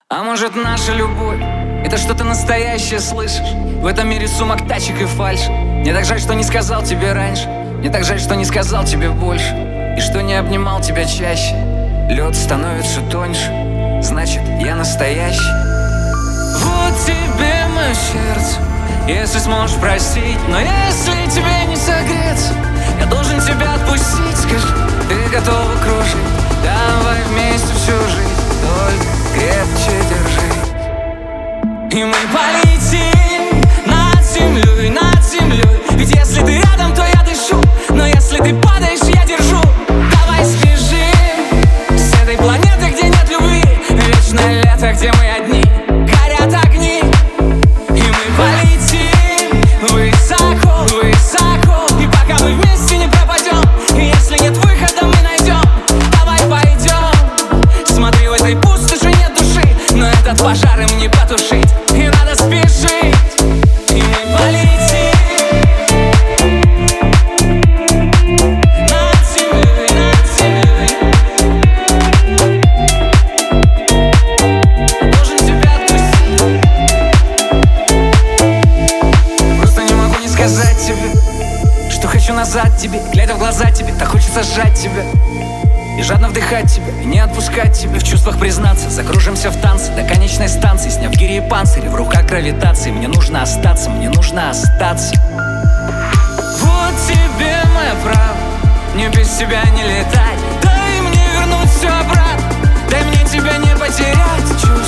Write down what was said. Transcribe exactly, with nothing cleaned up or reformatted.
А может, наша любовь — это что-то настоящее, слышишь? В этом мире сумок, тачек и фальшь. Мне так жаль, что не сказал тебе раньше. Мне так жаль, что не сказал тебе больше. И что не обнимал тебя чаще. Лед становится тоньше, значит, я настоящий. Вот тебе мое сердце, если сможешь простить. Но если тебе не согреться, я должен тебя отпустить. Скажи, ты готова кружить? Давай вместе всю жизнь, только крепче держи. И мы полетим над землей, над землей. Ведь если ты рядом, то я дышу. Но если ты падаешь, я держу. Давай сбежим с этой планеты, где нет любви. Вечное лето, где мы одни, горят огни. И мы полетим высоко, высоко. И пока мы вместе не пропадем, и если нет выхода, мы найдем. Давай пойдем. Смотри, в этой пустоши нет души, но этот пожар им не потушить. И надо спешить. И мы полетим над землей, над землей. Должен тебя отпустить. Просто не могу не сказать тебе, что хочу назад тебе. Глядя в глаза тебе, так хочется сжать тебя и жадно вдыхать тебя, и не отпускать тебя. В чувствах признаться, закружимся в танце до конечной станции. Сняв гири и панцири, в руках гравитации. Мне нужно остаться, мне нужно остаться. Вот тебе мое право, мне без тебя не летать. Дай мне вернуть все обратно, дай мне тебя не потерять.